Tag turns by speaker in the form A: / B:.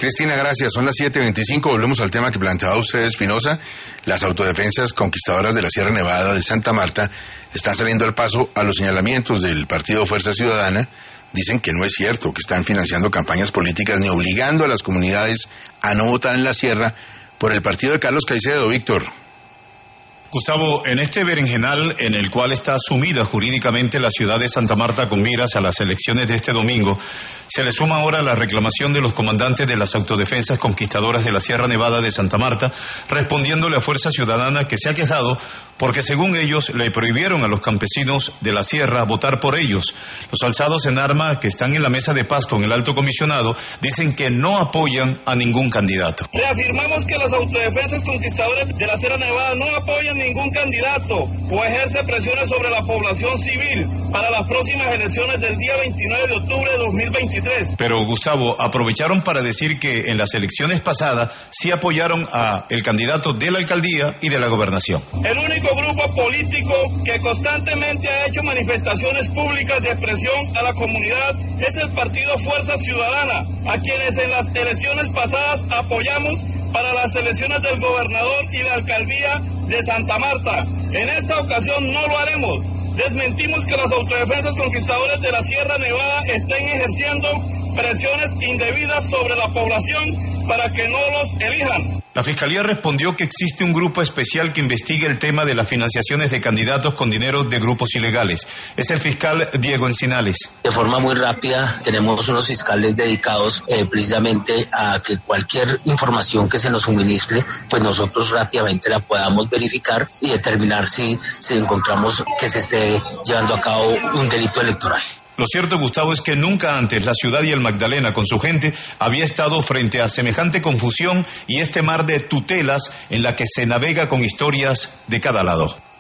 A: Cristina, gracias. Son las 7:25. Volvemos al tema que planteaba usted, Espinosa. Las autodefensas conquistadoras de la Sierra Nevada de Santa Marta están saliendo al paso a los señalamientos del partido Fuerza Ciudadana. Dicen que no es cierto, que están financiando campañas políticas ni obligando a las comunidades a no votar en la Sierra por el partido de Carlos Caicedo. Víctor.
B: Gustavo, en este berenjenal en el cual está sumida jurídicamente la ciudad de Santa Marta con miras a las elecciones de este domingo, se le suma ahora la reclamación de los comandantes de las autodefensas conquistadoras de la Sierra Nevada de Santa Marta, respondiéndole a Fuerza Ciudadana que se ha quejado porque según ellos le prohibieron a los campesinos de la sierra votar por ellos. Los alzados en arma que están en la mesa de paz con el alto comisionado dicen que no apoyan a ningún candidato.
C: Reafirmamos que las autodefensas conquistadoras de la Sierra Nevada no apoyan ningún candidato o ejerce presiones sobre la población civil para las próximas elecciones del día 29 de octubre de 2023.
B: Pero Gustavo, aprovecharon para decir que en las elecciones pasadas sí apoyaron a el candidato de la alcaldía y de la gobernación.
C: El único grupo político que constantemente ha hecho manifestaciones públicas de expresión a la comunidad es el partido Fuerza Ciudadana, a quienes en las elecciones pasadas apoyamos para las elecciones del gobernador y la alcaldía de Santa Marta. En esta ocasión no lo haremos. Desmentimos que las autodefensas conquistadoras de la Sierra Nevada estén ejerciendo presiones indebidas sobre la población para que no los elijan.
B: La Fiscalía respondió que existe un grupo especial que investiga el tema de las financiaciones de candidatos con dinero de grupos ilegales. Es el fiscal Diego Encinales.
D: De forma muy rápida tenemos unos fiscales dedicados precisamente a que cualquier información que se nos suministre, pues nosotros rápidamente la podamos verificar y determinar si encontramos que se esté llevando a cabo un delito electoral.
B: Lo cierto, Gustavo, es que nunca antes la ciudad y el Magdalena con su gente había estado frente a semejante confusión y este mar de tutelas en la que se navega con historias de cada lado.